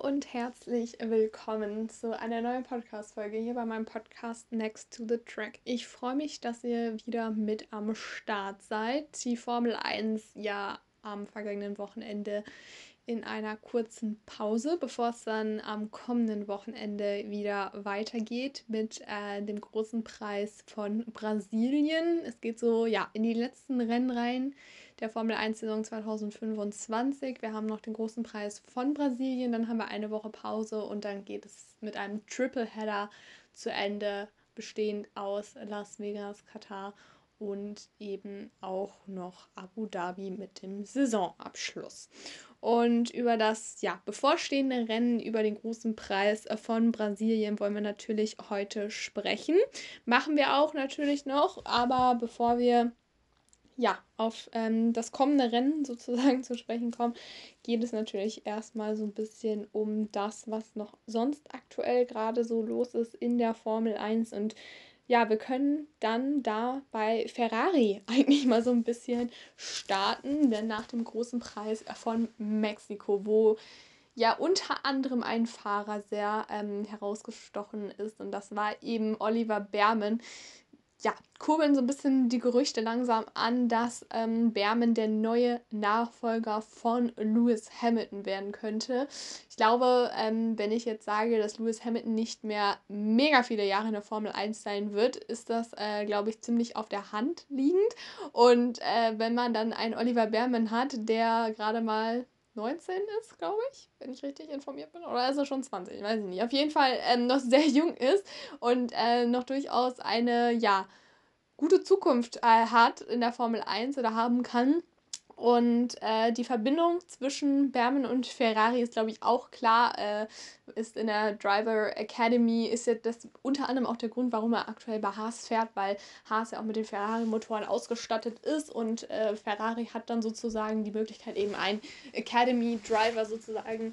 und herzlich willkommen zu einer neuen Podcast-Folge hier bei meinem Podcast Next to the Track. Ich freue mich, dass ihr wieder mit am Start seid. Die Formel 1 ja am vergangenen Wochenende in einer kurzen Pause, bevor es dann am kommenden Wochenende wieder weitergeht mit dem großen Preis von Brasilien. Es geht so ja in die letzten Rennen rein der Formel 1 Saison 2025. Wir haben noch den großen Preis von Brasilien, dann haben wir eine Woche Pause und dann geht es mit einem Tripleheader zu Ende, bestehend aus Las Vegas, Katar und eben auch noch Abu Dhabi mit dem Saisonabschluss. Und über das bevorstehende Rennen, über den großen Preis von Brasilien wollen wir natürlich heute sprechen. Machen wir auch natürlich noch, aber bevor wir auf das kommende Rennen sozusagen zu sprechen kommen, geht es natürlich erstmal so ein bisschen um das, was noch sonst aktuell gerade so los ist in der Formel 1. Und ja, wir können dann da bei Ferrari eigentlich mal so ein bisschen starten, denn nach dem großen Preis von Mexiko, wo ja unter anderem ein Fahrer sehr herausgestochen ist, und das war eben Oliver Bearman. Ja, kurbeln so ein bisschen die Gerüchte langsam an, dass Bearman der neue Nachfolger von Lewis Hamilton werden könnte. Ich glaube, wenn ich jetzt sage, dass Lewis Hamilton nicht mehr mega viele Jahre in der Formel 1 sein wird, ist das, glaube ich, ziemlich auf der Hand liegend. Und wenn man dann einen Oliver Bearman hat, der gerade mal 19 ist, glaube ich, wenn ich richtig informiert bin. Oder ist er schon 20? Weiß ich nicht. Auf jeden Fall noch sehr jung ist und noch durchaus eine, gute Zukunft hat in der Formel 1 oder haben kann. Und die Verbindung zwischen Bearman und Ferrari ist, glaube ich, auch klar. Ist in der Driver Academy, ist ja das unter anderem auch der Grund, warum er aktuell bei Haas fährt, weil Haas ja auch mit den Ferrari-Motoren ausgestattet ist und Ferrari hat dann sozusagen die Möglichkeit, eben einen Academy-Driver sozusagen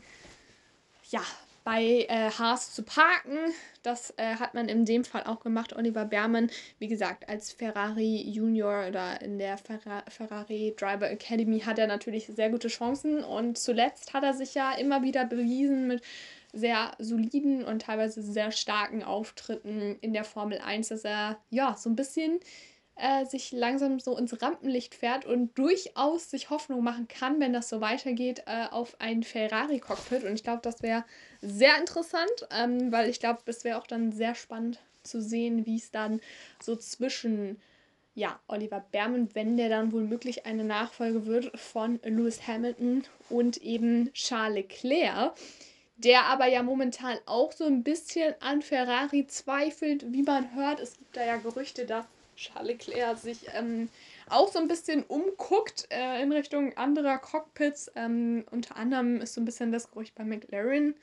bei Haas zu parken. Das hat man in dem Fall auch gemacht. Oliver Bearman, wie gesagt, als Ferrari Junior oder in der Ferrari Driver Academy hat er natürlich sehr gute Chancen. Und zuletzt hat er sich ja immer wieder bewiesen mit sehr soliden und teilweise sehr starken Auftritten in der Formel 1, dass er so ein bisschen sich langsam so ins Rampenlicht fährt und durchaus sich Hoffnung machen kann, wenn das so weitergeht, auf ein Ferrari-Cockpit. Und ich glaube, das wäre sehr interessant, weil ich glaube, das wäre auch dann sehr spannend zu sehen, wie es dann so zwischen Oliver Bearman, wenn der dann wohl möglich eine Nachfolge wird von Lewis Hamilton und eben Charles Leclerc, der aber ja momentan auch so ein bisschen an Ferrari zweifelt, wie man hört. Es gibt da ja Gerüchte, dass Charles Leclerc sich auch so ein bisschen umguckt in Richtung anderer Cockpits. Unter anderem ist so ein bisschen das Gerücht bei McLaren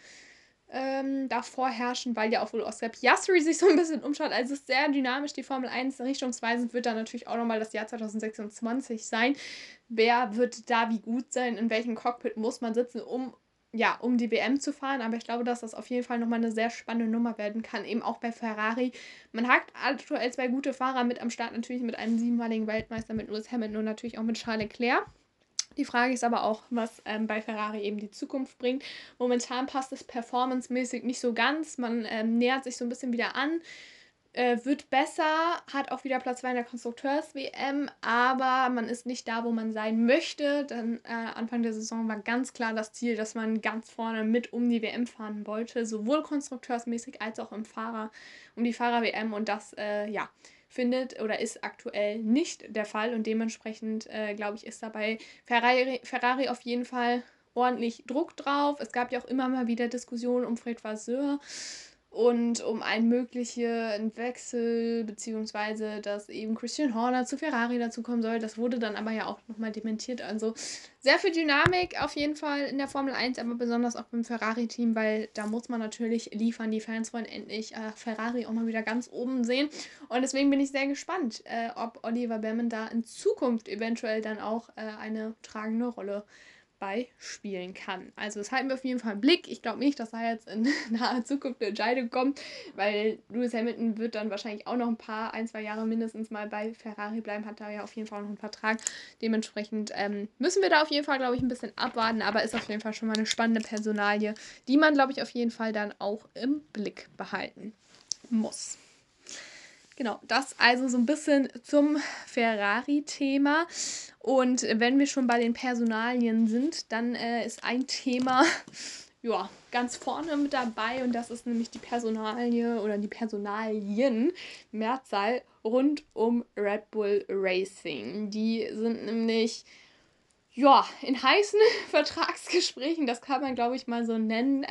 da vorherrschen, weil ja auch wohl Oscar Piastri sich so ein bisschen umschaut. Also es ist sehr dynamisch, die Formel 1 richtungsweisend wird dann natürlich auch nochmal das Jahr 2026 sein. Wer wird da wie gut sein, in welchem Cockpit muss man sitzen, um die WM zu fahren, aber ich glaube, dass das auf jeden Fall nochmal eine sehr spannende Nummer werden kann, eben auch bei Ferrari. Man hat aktuell zwei gute Fahrer mit am Start, natürlich mit einem siebenmaligen Weltmeister, mit Lewis Hamilton und natürlich auch mit Charles Leclerc. Die Frage ist aber auch, was bei Ferrari eben die Zukunft bringt. Momentan passt es performancemäßig nicht so ganz. Man nähert sich so ein bisschen wieder an. Wird besser, hat auch wieder Platz 2 in der Konstrukteurs-WM, aber man ist nicht da, wo man sein möchte. Denn Anfang der Saison war ganz klar das Ziel, dass man ganz vorne mit um die WM fahren wollte, sowohl konstrukteursmäßig als auch um die Fahrer-WM. Und das, findet oder ist aktuell nicht der Fall. Und dementsprechend, glaube ich, ist dabei Ferrari auf jeden Fall ordentlich Druck drauf. Es gab ja auch immer mal wieder Diskussionen um Fred Vasseur und um einen möglichen Wechsel, beziehungsweise dass eben Christian Horner zu Ferrari dazukommen soll. Das wurde dann aber ja auch nochmal dementiert. Also sehr viel Dynamik auf jeden Fall in der Formel 1, aber besonders auch beim Ferrari-Team, weil da muss man natürlich liefern. Die Fans wollen endlich Ferrari auch mal wieder ganz oben sehen. Und deswegen bin ich sehr gespannt, ob Oliver Bearman da in Zukunft eventuell dann auch eine tragende Rolle beispielen kann. Also das halten wir auf jeden Fall im Blick. Ich glaube nicht, dass da jetzt in naher Zukunft eine Entscheidung kommt, weil Lewis Hamilton wird dann wahrscheinlich auch noch ein, 2 Jahre mindestens mal bei Ferrari bleiben, hat da ja auf jeden Fall noch einen Vertrag. Dementsprechend müssen wir da auf jeden Fall, glaube ich, ein bisschen abwarten, aber ist auf jeden Fall schon mal eine spannende Personalie, die man, glaube ich, auf jeden Fall dann auch im Blick behalten muss. Genau, das also so ein bisschen zum Ferrari-Thema. Und wenn wir schon bei den Personalien sind, dann ist ein Thema ja, ganz vorne mit dabei und das ist nämlich die Personalie oder die Personalien, Mehrzahl, rund um Red Bull Racing. Die sind nämlich ja, in heißen Vertragsgesprächen, das kann man glaube ich mal so nennen,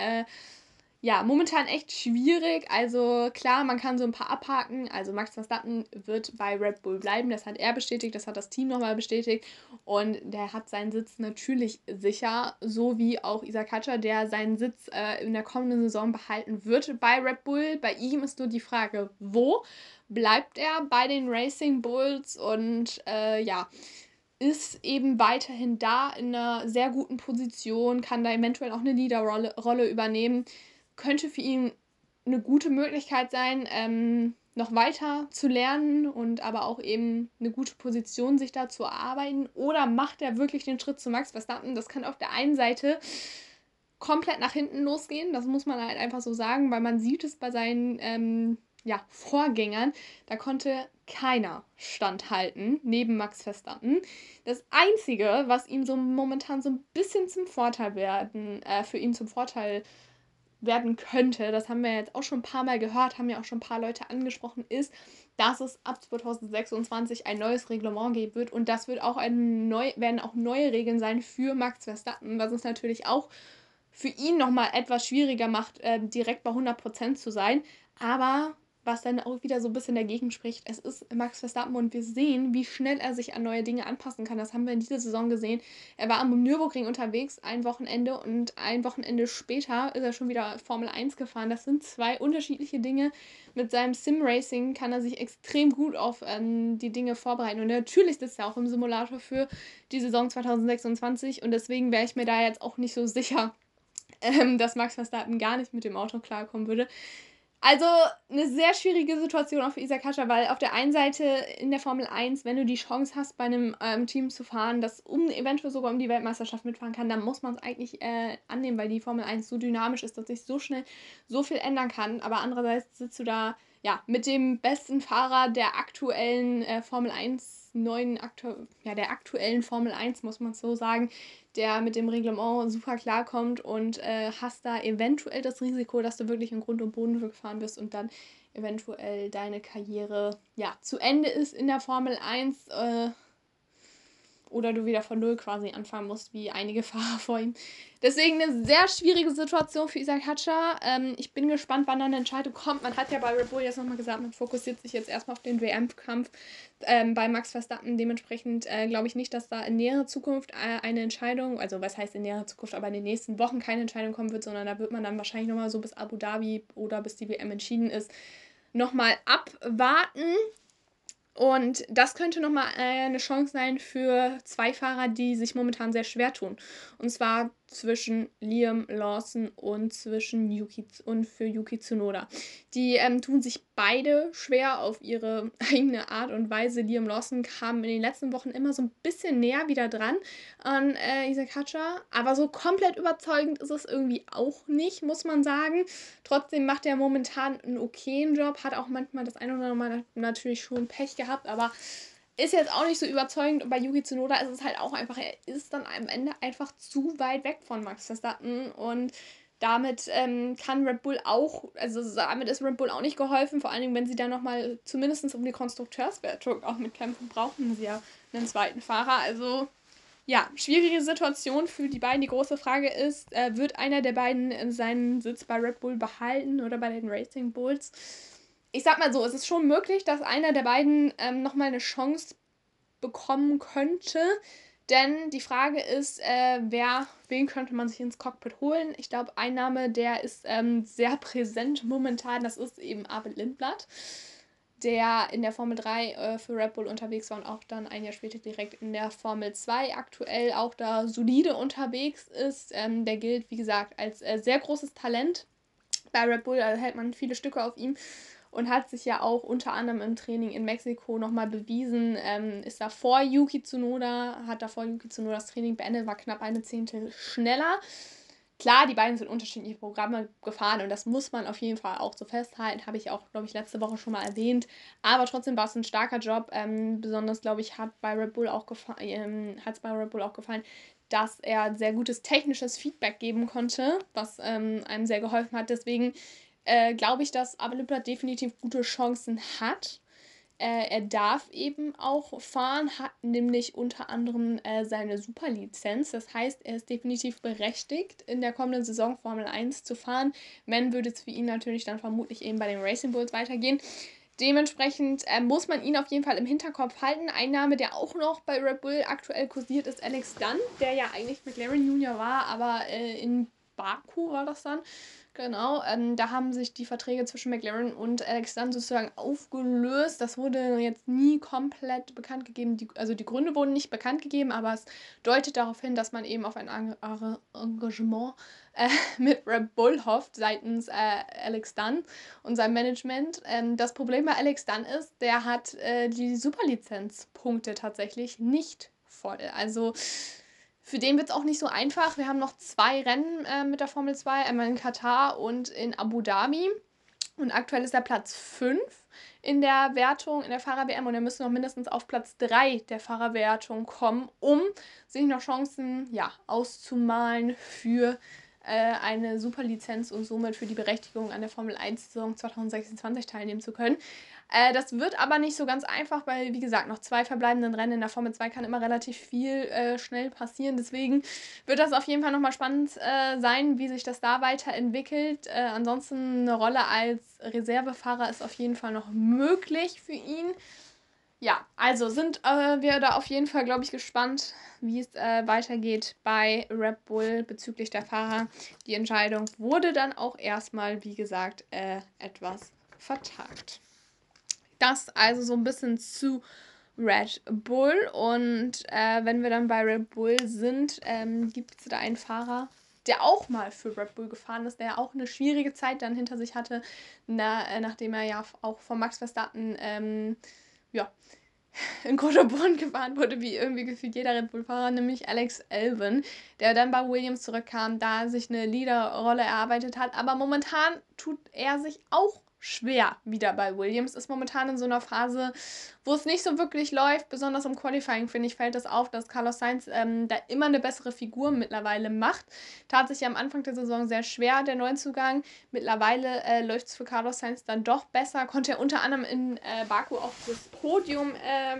ja, momentan echt schwierig. Also klar, man kann so ein paar abhaken. Also Max Verstappen wird bei Red Bull bleiben. Das hat er bestätigt, das hat das Team nochmal bestätigt. Und der hat seinen Sitz natürlich sicher. So wie auch Isaac Hadjar, der seinen Sitz in der kommenden Saison behalten wird bei Red Bull. Bei ihm ist nur die Frage, wo bleibt er bei den Racing Bulls? Und ja, ist eben weiterhin da in einer sehr guten Position, kann da eventuell auch eine Leaderrolle übernehmen. Könnte für ihn eine gute Möglichkeit sein, noch weiter zu lernen und aber auch eben eine gute Position sich da zu erarbeiten. Oder macht er wirklich den Schritt zu Max Verstappen? Das kann auf der einen Seite komplett nach hinten losgehen, das muss man halt einfach so sagen, weil man sieht es bei seinen ja, Vorgängern, da konnte keiner standhalten neben Max Verstappen. Das Einzige, was ihm so momentan so ein bisschen zum Vorteil für ihn zum Vorteil werden könnte, das haben wir jetzt auch schon ein paar Mal gehört, haben ja auch schon ein paar Leute angesprochen, ist, dass es ab 2026 ein neues Reglement geben wird und das wird auch werden auch neue Regeln sein für Max Verstappen, was es natürlich auch für ihn nochmal etwas schwieriger macht, direkt bei 100% zu sein, aber was dann auch wieder so ein bisschen dagegen spricht, es ist Max Verstappen und wir sehen, wie schnell er sich an neue Dinge anpassen kann. Das haben wir in dieser Saison gesehen. Er war am Nürburgring unterwegs ein Wochenende und ein Wochenende später ist er schon wieder Formel 1 gefahren. Das sind zwei unterschiedliche Dinge. Mit seinem Sim-Racing kann er sich extrem gut auf die Dinge vorbereiten und natürlich sitzt er auch im Simulator für die Saison 2026 und deswegen wäre ich mir da jetzt auch nicht so sicher, dass Max Verstappen gar nicht mit dem Auto klarkommen würde. Also eine sehr schwierige Situation auch für Isaac Hadjar, weil auf der einen Seite in der Formel 1, wenn du die Chance hast, bei einem Team zu fahren, das eventuell sogar um die Weltmeisterschaft mitfahren kann, dann muss man es eigentlich annehmen, weil die Formel 1 so dynamisch ist, dass sich so schnell so viel ändern kann. Aber andererseits sitzt du da ja mit dem besten Fahrer der aktuellen Formel 1 der aktuellen Formel 1, muss man so sagen, der mit dem Reglement super klarkommt und hast da eventuell das Risiko, dass du wirklich in Grund und Boden gefahren wirst und dann eventuell deine Karriere ja zu Ende ist in der Formel 1 oder du wieder von Null quasi anfangen musst, wie einige Fahrer vor ihm. Deswegen eine sehr schwierige Situation für Isaac Hadjar. Ich bin gespannt, wann dann eine Entscheidung kommt. Man hat ja bei Red Bull jetzt nochmal gesagt, man fokussiert sich jetzt erstmal auf den WM-Kampf bei Max Verstappen. Dementsprechend glaube ich nicht, dass da in näherer Zukunft eine Entscheidung, also was heißt in näherer Zukunft, aber in den nächsten Wochen keine Entscheidung kommen wird, sondern da wird man dann wahrscheinlich nochmal so bis Abu Dhabi oder bis die WM entschieden ist, nochmal abwarten. Und das könnte nochmal eine Chance sein für zwei Fahrer, die sich momentan sehr schwer tun. Und zwar zwischen Liam Lawson und für Yuki Tsunoda. Die tun sich beide schwer auf ihre eigene Art und Weise. Liam Lawson kam in den letzten Wochen immer so ein bisschen näher wieder dran an Isaac Hadjar. Aber so komplett überzeugend ist es irgendwie auch nicht, muss man sagen. Trotzdem macht er momentan einen okayen Job, hat auch manchmal das eine oder andere Mal natürlich schon Pech gehabt, aber ist jetzt auch nicht so überzeugend. Und bei Yuki Tsunoda ist es halt auch einfach, er ist dann am Ende einfach zu weit weg von Max Verstappen und damit kann Red Bull auch, also damit ist Red Bull auch nicht geholfen, vor allen Dingen, wenn sie dann nochmal zumindest um die Konstrukteurswertung auch mitkämpfen, brauchen sie ja einen zweiten Fahrer, also ja, schwierige Situation für die beiden. Die große Frage ist, wird einer der beiden seinen Sitz bei Red Bull behalten oder bei den Racing Bulls? Ich sag mal so, es ist schon möglich, dass einer der beiden nochmal eine Chance bekommen könnte. Denn die Frage ist, wen könnte man sich ins Cockpit holen? Ich glaube, ein Name, der ist sehr präsent momentan, das ist eben Arvid Lindblad. der in der Formel 3 für Red Bull unterwegs war und auch dann ein Jahr später direkt in der Formel 2 aktuell auch da solide unterwegs ist. Der gilt, wie gesagt, als sehr großes Talent bei Red Bull, also hält man viele Stücke auf ihm und hat sich ja auch unter anderem im Training in Mexiko nochmal bewiesen, ist da vor Yuki Tsunoda, hat davor Yuki Tsunoda das Training beendet, war knapp eine Zehntel schneller. Klar, die beiden sind unterschiedliche Programme gefahren und das muss man auf jeden Fall auch so festhalten, habe ich auch, glaube ich, letzte Woche schon mal erwähnt, aber trotzdem war es ein starker Job, besonders, glaube ich, hat es bei Red Bull auch gefallen, dass er sehr gutes technisches Feedback geben konnte, was einem sehr geholfen hat. Deswegen glaube ich, dass Abeliplat definitiv gute Chancen hat. Er darf eben auch fahren, hat nämlich unter anderem seine Superlizenz. Das heißt, er ist definitiv berechtigt, in der kommenden Saison Formel 1 zu fahren. Wenn, würde es für ihn natürlich dann vermutlich eben bei den Racing Bulls weitergehen. Dementsprechend muss man ihn auf jeden Fall im Hinterkopf halten. Ein Name, der auch noch bei Red Bull aktuell kursiert, ist Alex Dunn, der ja eigentlich McLaren Junior war, aber in Baku war das dann. Genau, da haben sich die Verträge zwischen McLaren und Alex Dunn sozusagen aufgelöst. Das wurde jetzt nie komplett bekannt gegeben. Also die Gründe wurden nicht bekannt gegeben, aber es deutet darauf hin, dass man eben auf ein Engagement mit Red Bull hofft seitens Alex Dunn und seinem Management. Das Problem bei Alex Dunn ist, der hat die Superlizenzpunkte tatsächlich nicht voll. Also für den wird es auch nicht so einfach. Wir haben noch 2 Rennen mit der Formel 2, einmal in Katar und in Abu Dhabi. Und aktuell ist er Platz 5 in der Wertung, in der Fahrer-WM. Und er müsste noch mindestens auf Platz 3 der Fahrer-Wertung kommen, um sich noch Chancen auszumalen für eine Superlizenz und somit für die Berechtigung an der Formel 1-Saison 2026 teilnehmen zu können. Das wird aber nicht so ganz einfach, weil, wie gesagt, noch 2 verbleibenden Rennen in der Formel 2 kann immer relativ viel schnell passieren. Deswegen wird das auf jeden Fall nochmal spannend sein, wie sich das da weiterentwickelt. Ansonsten eine Rolle als Reservefahrer ist auf jeden Fall noch möglich für ihn. Ja, also sind wir da auf jeden Fall, glaube ich, gespannt, wie es weitergeht bei Red Bull bezüglich der Fahrer. Die Entscheidung wurde dann auch erstmal, wie gesagt, etwas vertagt. Das also so ein bisschen zu Red Bull. Und wenn wir dann bei Red Bull sind, gibt es da einen Fahrer, der auch mal für Red Bull gefahren ist, der auch eine schwierige Zeit dann hinter sich hatte, nachdem er ja auch von Max Verstappen in Grottobrunn gefahren wurde, wie irgendwie gefühlt jeder Red Bull-Fahrer, nämlich Alex Albon, der dann bei Williams zurückkam, da sich eine Leaderrolle erarbeitet hat. Aber momentan tut er sich auch schwer wieder bei Williams. Ist momentan in so einer Phase, wo es nicht so wirklich läuft. Besonders im Qualifying, finde ich, fällt das auf, dass Carlos Sainz da immer eine bessere Figur mittlerweile macht. Tat sich ja am Anfang der Saison sehr schwer, der Neuzugang. Mittlerweile läuft es für Carlos Sainz dann doch besser. Konnte er unter anderem in Baku auch das Podium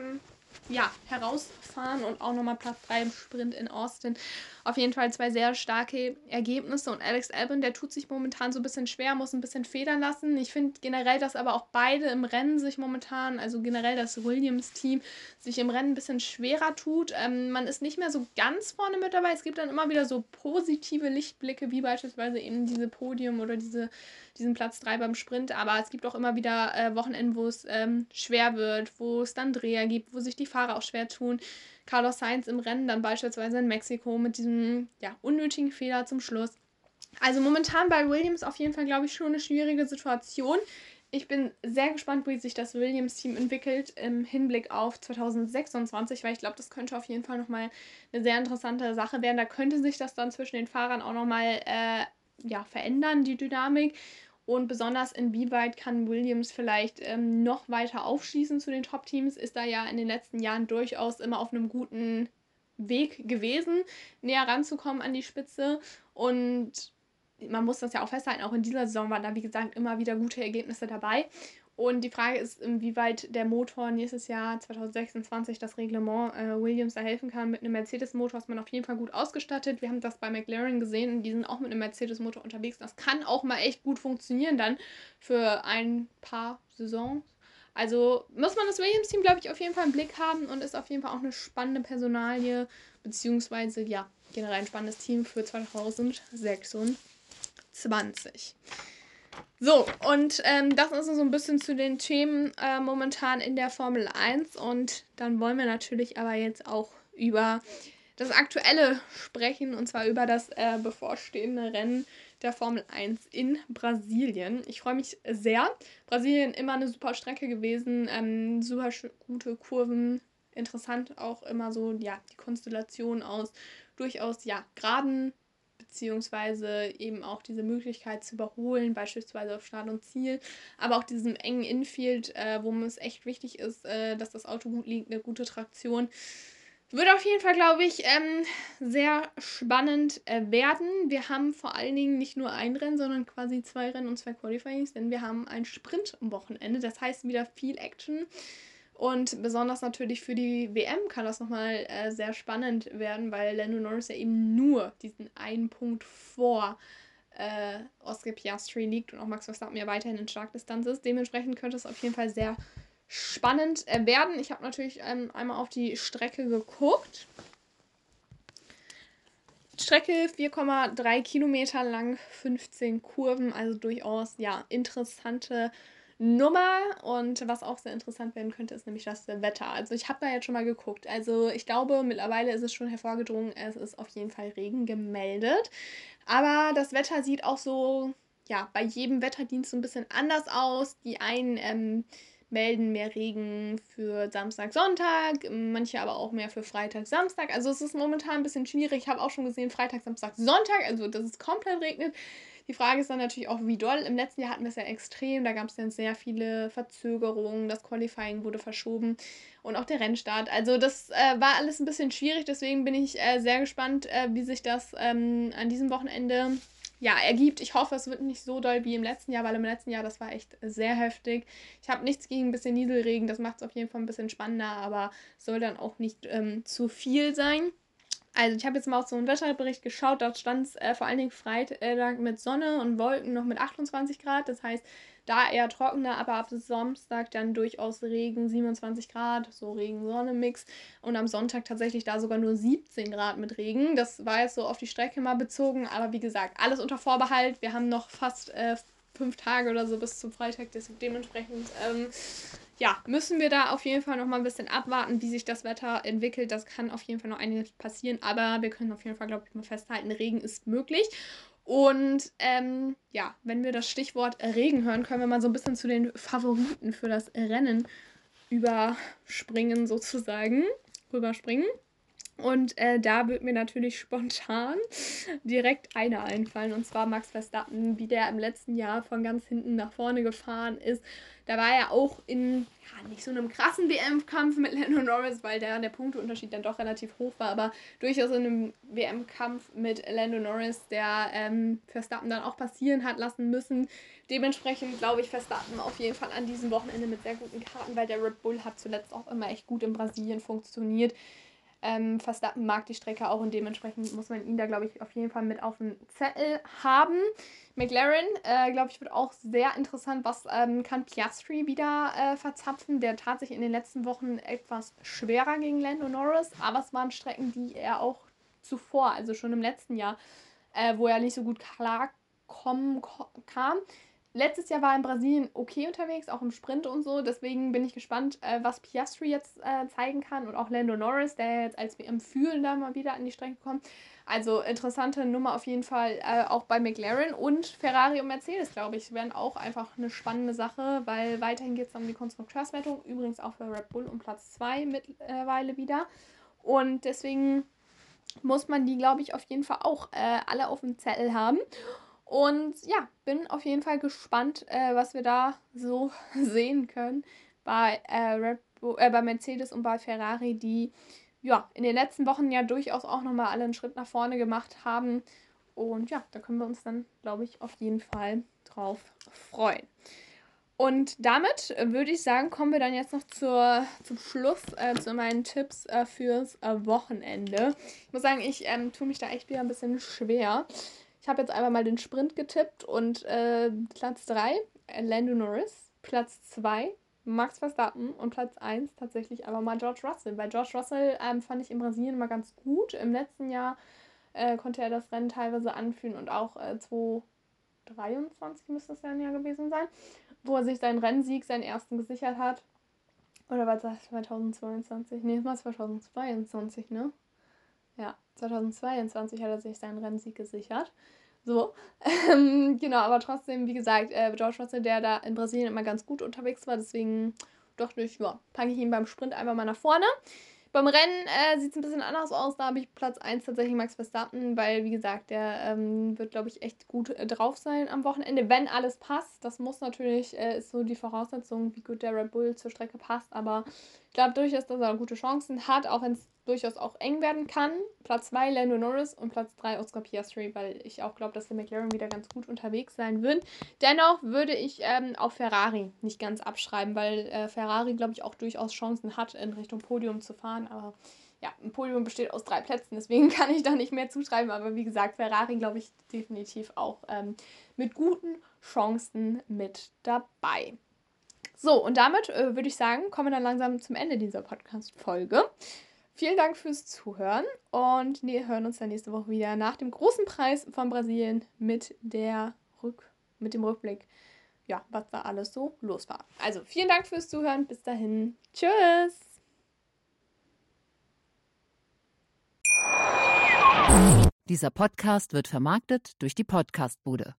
herausfahren und auch nochmal Platz 3 im Sprint in Austin. Auf jeden Fall 2 sehr starke Ergebnisse und Alex Albon, der tut sich momentan so ein bisschen schwer, muss ein bisschen federn lassen. Ich finde generell, dass aber auch beide im Rennen sich momentan, also generell das Williams-Team, sich im Rennen ein bisschen schwerer tut. Man ist nicht mehr so ganz vorne mit dabei. Es gibt dann immer wieder so positive Lichtblicke, wie beispielsweise eben diese Podium oder diesen Platz 3 beim Sprint, aber es gibt auch immer wieder Wochenenden, wo es schwer wird, wo es dann Dreher gibt, wo sich die Fahrer auch schwer tun. Carlos Sainz im Rennen dann beispielsweise in Mexiko mit diesem unnötigen Fehler zum Schluss. Also momentan bei Williams auf jeden Fall, glaube ich, schon eine schwierige Situation. Ich bin sehr gespannt, wie sich das Williams-Team entwickelt im Hinblick auf 2026, weil ich glaube, das könnte auf jeden Fall nochmal eine sehr interessante Sache werden. Da könnte sich das dann zwischen den Fahrern auch nochmal verändern, die Dynamik. Und besonders inwieweit kann Williams vielleicht noch weiter aufschließen zu den Top-Teams, ist da ja in den letzten Jahren durchaus immer auf einem guten Weg gewesen, näher ranzukommen an die Spitze. Und man muss das ja auch festhalten, auch in dieser Saison waren da, wie gesagt, immer wieder gute Ergebnisse dabei. Und die Frage ist, inwieweit der Motor nächstes Jahr 2026 das Reglement Williams da helfen kann. Mit einem Mercedes-Motor ist man auf jeden Fall gut ausgestattet. Wir haben das bei McLaren gesehen und die sind auch mit einem Mercedes-Motor unterwegs. Das kann auch mal echt gut funktionieren dann für ein paar Saisons. Also muss man das Williams-Team, glaube ich, auf jeden Fall im Blick haben und ist auf jeden Fall auch eine spannende Personalie, beziehungsweise generell ein spannendes Team für 2026. So, und das ist so ein bisschen zu den Themen momentan in der Formel 1. Und dann wollen wir natürlich aber jetzt auch über das Aktuelle sprechen, und zwar über das bevorstehende Rennen der Formel 1 in Brasilien. Ich freue mich sehr. Brasilien immer eine super Strecke gewesen, super gute Kurven, interessant auch immer so, ja, die Konstellation aus durchaus, ja, geraden beziehungsweise eben auch diese Möglichkeit zu überholen, beispielsweise auf Start und Ziel, aber auch diesem engen Infield, wo es echt wichtig ist, dass das Auto gut liegt, eine gute Traktion. Wird auf jeden Fall, glaube ich, sehr spannend werden. Wir haben vor allen Dingen nicht nur ein Rennen, sondern quasi 2 Rennen und 2 Qualifyings, denn wir haben einen Sprint am Wochenende. Das heißt wieder viel Action. Und besonders natürlich für die WM kann das nochmal sehr spannend werden, weil Lando Norris ja eben nur diesen einen Punkt vor Oscar Piastri liegt und auch Max Verstappen ja weiterhin in Starkdistanz ist. Dementsprechend könnte es auf jeden Fall sehr spannend werden. Ich habe natürlich einmal auf die Strecke geguckt. Strecke 4,3 Kilometer lang, 15 Kurven, also durchaus, ja, interessante Nummer. Und was auch sehr interessant werden könnte, ist nämlich das Wetter. Also ich habe da jetzt schon mal geguckt. Also ich glaube, mittlerweile ist es schon hervorgedrungen, es ist auf jeden Fall Regen gemeldet. Aber das Wetter sieht auch so, ja, bei jedem Wetterdienst so ein bisschen anders aus. Die einen melden mehr Regen für Samstag, Sonntag, manche aber auch mehr für Freitag, Samstag. Also es ist momentan ein bisschen schwierig. Ich habe auch schon gesehen, Freitag, Samstag, Sonntag, also dass es komplett regnet. Die Frage ist dann natürlich auch, wie doll. Im letzten Jahr hatten wir es ja extrem. Da gab es dann sehr viele Verzögerungen. Das Qualifying wurde verschoben und auch der Rennstart. Also das war alles ein bisschen schwierig. Deswegen bin ich sehr gespannt, wie sich das an diesem Wochenende ja, ergibt. Ich hoffe, es wird nicht so doll wie im letzten Jahr, weil im letzten Jahr, das war echt sehr heftig. Ich habe nichts gegen ein bisschen Nieselregen. Das macht es auf jeden Fall ein bisschen spannender, aber soll dann auch nicht zu viel sein. Also ich habe jetzt mal auf so einen Wetterbericht geschaut, dort stand es vor allen Dingen Freitag mit Sonne und Wolken noch mit 28 Grad. Das heißt, da eher trockener, aber ab Samstag dann durchaus Regen, 27 Grad, so Regen-Sonne-Mix. Und am Sonntag tatsächlich da sogar nur 17 Grad mit Regen. Das war jetzt so auf die Strecke mal bezogen, aber wie gesagt, alles unter Vorbehalt. Wir haben noch fast 5 Tage oder so bis zum Freitag, dementsprechend ja, müssen wir da auf jeden Fall noch mal ein bisschen abwarten, wie sich das Wetter entwickelt. Das kann auf jeden Fall noch einiges passieren, aber wir können auf jeden Fall, glaube ich, mal festhalten, Regen ist möglich. Und ja, wenn wir das Stichwort Regen hören, können wir mal so ein bisschen zu den Favoriten für das Rennen überspringen, sozusagen. Rüberspringen. Und da wird mir natürlich spontan direkt einer einfallen, und zwar Max Verstappen, wie der im letzten Jahr von ganz hinten nach vorne gefahren ist. Da war er auch in ja, nicht so einem krassen WM-Kampf mit Lando Norris, weil der Punkteunterschied dann doch relativ hoch war, aber durchaus in einem WM-Kampf mit Lando Norris, der Verstappen dann auch passieren hat lassen müssen. Dementsprechend glaube ich Verstappen auf jeden Fall an diesem Wochenende mit sehr guten Karten, weil der Red Bull hat zuletzt auch immer echt gut in Brasilien funktioniert. Verstappen mag die Strecke auch und dementsprechend muss man ihn da, glaube ich, auf jeden Fall mit auf dem Zettel haben. McLaren, glaube ich, wird auch sehr interessant. Was kann Piastri wieder verzapfen? Der tat sich in den letzten Wochen etwas schwerer gegen Lando Norris, aber es waren Strecken, die er auch zuvor, also schon im letzten Jahr, wo er nicht so gut kam. Letztes Jahr war er in Brasilien okay unterwegs, auch im Sprint und so. Deswegen bin ich gespannt, was Piastri jetzt zeigen kann. Und auch Lando Norris, der jetzt als WM-Führender mal wieder an die Strecke kommt. Also interessante Nummer auf jeden Fall auch bei McLaren. Und Ferrari und Mercedes, glaube ich, werden auch einfach eine spannende Sache, weil weiterhin geht es um die Konstrukteurswertung. Übrigens auch für Red Bull um Platz 2 mittlerweile wieder. Und deswegen muss man die, glaube ich, auf jeden Fall auch alle auf dem Zettel haben. Und ja, bin auf jeden Fall gespannt, was wir da so sehen können bei, bei Mercedes und bei Ferrari, die ja in den letzten Wochen ja durchaus auch nochmal alle einen Schritt nach vorne gemacht haben. Und ja, da können wir uns dann, glaube ich, auf jeden Fall drauf freuen. Und damit würde ich sagen, kommen wir dann jetzt noch zum Schluss zu meinen Tipps fürs Wochenende. Ich muss sagen, ich tue mich da echt wieder ein bisschen schwer. Ich habe jetzt einfach mal den Sprint getippt und Platz 3 Lando Norris, Platz 2 Max Verstappen und Platz 1 tatsächlich aber mal George Russell. Weil George Russell fand ich in Brasilien mal ganz gut. Im letzten Jahr konnte er das Rennen teilweise anführen und auch 2023 müsste es dann ja gewesen sein, wo er sich seinen Rennsieg, seinen ersten gesichert hat. Oder war das 2022? Nee, es war 2022, ne? Ja, 2022 hat er sich seinen Rennsieg gesichert. So, genau, aber trotzdem, wie gesagt, George Russell, der da in Brasilien immer ganz gut unterwegs war, deswegen dachte ich, ja, packe ich ihn beim Sprint einfach mal nach vorne. Beim Rennen sieht es ein bisschen anders aus. Da habe ich Platz 1 tatsächlich Max Verstappen, weil, wie gesagt, der wird, glaube ich, echt gut drauf sein am Wochenende, wenn alles passt. Das muss natürlich, ist so die Voraussetzung, wie gut der Red Bull zur Strecke passt. Aber ich glaube durchaus, dass er gute Chancen hat, auch wenn es durchaus auch eng werden kann. Platz 2 Lando Norris und Platz 3 Oscar Piastri, weil ich auch glaube, dass der McLaren wieder ganz gut unterwegs sein wird. Dennoch würde ich auch Ferrari nicht ganz abschreiben, weil Ferrari, glaube ich, auch durchaus Chancen hat, in Richtung Podium zu fahren. Aber ja, ein Podium besteht aus 3 Plätzen, deswegen kann ich da nicht mehr zuschreiben. Aber wie gesagt, Ferrari, glaube ich, definitiv auch mit guten Chancen mit dabei. So, und damit würde ich sagen, kommen wir dann langsam zum Ende dieser Podcast-Folge. Vielen Dank fürs Zuhören und wir hören uns dann nächste Woche wieder nach dem großen Preis von Brasilien mit dem Rückblick, ja, was da alles so los war. Also vielen Dank fürs Zuhören. Bis dahin. Tschüss. Dieser Podcast wird vermarktet durch die Podcastbude.